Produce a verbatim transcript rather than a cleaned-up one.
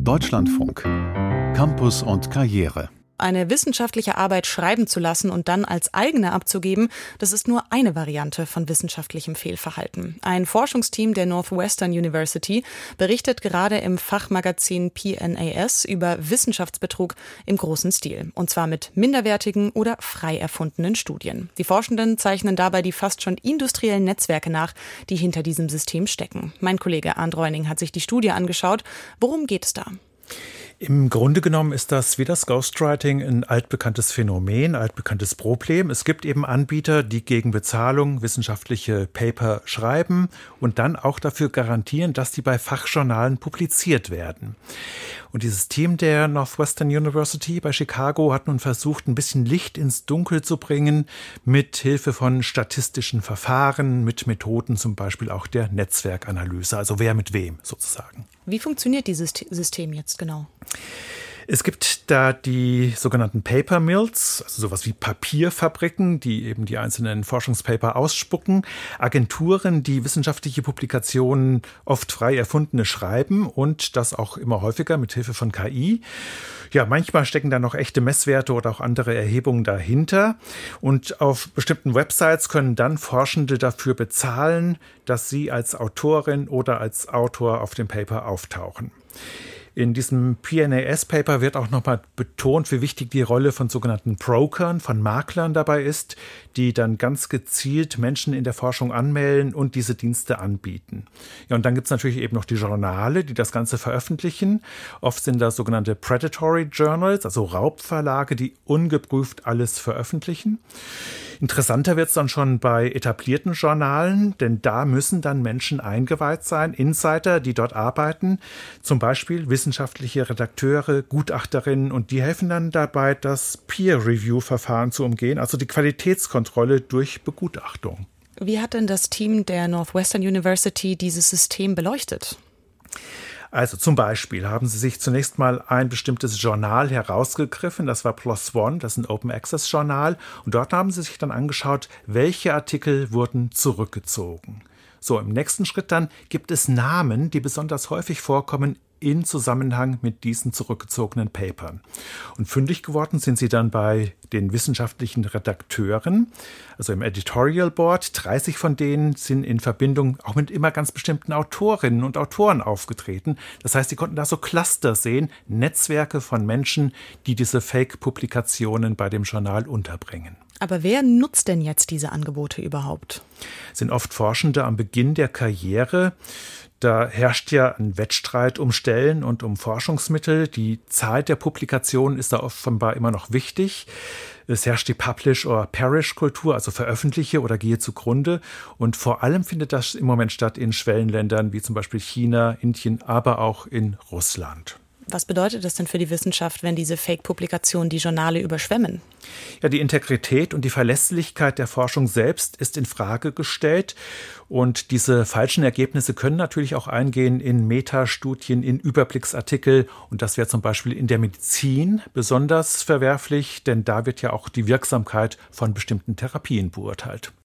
Deutschlandfunk. Campus und Karriere. Eine wissenschaftliche Arbeit schreiben zu lassen und dann als eigene abzugeben, das ist nur eine Variante von wissenschaftlichem Fehlverhalten. Ein Forschungsteam der Northwestern University berichtet gerade im Fachmagazin P N A S über Wissenschaftsbetrug im großen Stil. Und zwar mit minderwertigen oder frei erfundenen Studien. Die Forschenden zeichnen dabei die fast schon industriellen Netzwerke nach, die hinter diesem System stecken. Mein Kollege Arndt Reuning hat sich die Studie angeschaut. Worum geht es da? Im Grunde genommen ist das wie das Ghostwriting ein altbekanntes Phänomen, altbekanntes Problem. Es gibt eben Anbieter, die gegen Bezahlung wissenschaftliche Paper schreiben und dann auch dafür garantieren, dass die bei Fachjournalen publiziert werden. Und dieses Team der Northwestern University bei Chicago hat nun versucht, ein bisschen Licht ins Dunkel zu bringen, mit Hilfe von statistischen Verfahren, mit Methoden zum Beispiel auch der Netzwerkanalyse, also wer mit wem sozusagen. Wie funktioniert dieses System jetzt genau? Es gibt da die sogenannten Paper Mills, also sowas wie Papierfabriken, die eben die einzelnen Forschungspaper ausspucken, Agenturen, die wissenschaftliche Publikationen oft frei erfundene schreiben und das auch immer häufiger mit Hilfe von K I. Ja, manchmal stecken da noch echte Messwerte oder auch andere Erhebungen dahinter. Und auf bestimmten Websites können dann Forschende dafür bezahlen, dass sie als Autorin oder als Autor auf dem Paper auftauchen. In diesem P N A S-Paper wird auch nochmal betont, wie wichtig die Rolle von sogenannten Brokern, von Maklern dabei ist, die dann ganz gezielt Menschen in der Forschung anmelden und diese Dienste anbieten. Ja, und dann gibt es natürlich eben noch die Journale, die das Ganze veröffentlichen. Oft sind das sogenannte Predatory Journals, also Raubverlage, die ungeprüft alles veröffentlichen. Interessanter wird es dann schon bei etablierten Journalen, denn da müssen dann Menschen eingeweiht sein, Insider, die dort arbeiten, zum Beispiel wissenschaftliche Redakteure, Gutachterinnen, und die helfen dann dabei, das Peer-Review-Verfahren zu umgehen, also die Qualitätskontrolle durch Begutachtung. Wie hat denn das Team der Northwestern University dieses System beleuchtet? Also zum Beispiel haben sie sich zunächst mal ein bestimmtes Journal herausgegriffen, das war PLOS ONE, das ist ein Open-Access-Journal, und dort haben sie sich dann angeschaut, welche Artikel wurden zurückgezogen. So, im nächsten Schritt dann gibt es Namen, die besonders häufig vorkommen in Zusammenhang mit diesen zurückgezogenen Papern. Und fündig geworden sind sie dann bei den wissenschaftlichen Redakteuren, also im Editorial Board. dreißig von denen sind in Verbindung auch mit immer ganz bestimmten Autorinnen und Autoren aufgetreten. Das heißt, sie konnten da so Cluster sehen, Netzwerke von Menschen, die diese Fake-Publikationen bei dem Journal unterbringen. Aber wer nutzt denn jetzt diese Angebote überhaupt? Es sind oft Forschende am Beginn der Karriere. Da herrscht ja ein Wettstreit um Stellen und um Forschungsmittel. Die Zahl der Publikationen ist da offenbar immer noch wichtig. Es herrscht die Publish- or Perish-Kultur, also veröffentliche oder gehe zugrunde. Und vor allem findet das im Moment statt in Schwellenländern wie zum Beispiel China, Indien, aber auch in Russland. Was bedeutet das denn für die Wissenschaft, wenn diese Fake-Publikationen die Journale überschwemmen? Ja, die Integrität und die Verlässlichkeit der Forschung selbst ist in Frage gestellt. Und diese falschen Ergebnisse können natürlich auch eingehen in Metastudien, in Überblicksartikel. Und das wäre zum Beispiel in der Medizin besonders verwerflich, denn da wird ja auch die Wirksamkeit von bestimmten Therapien beurteilt.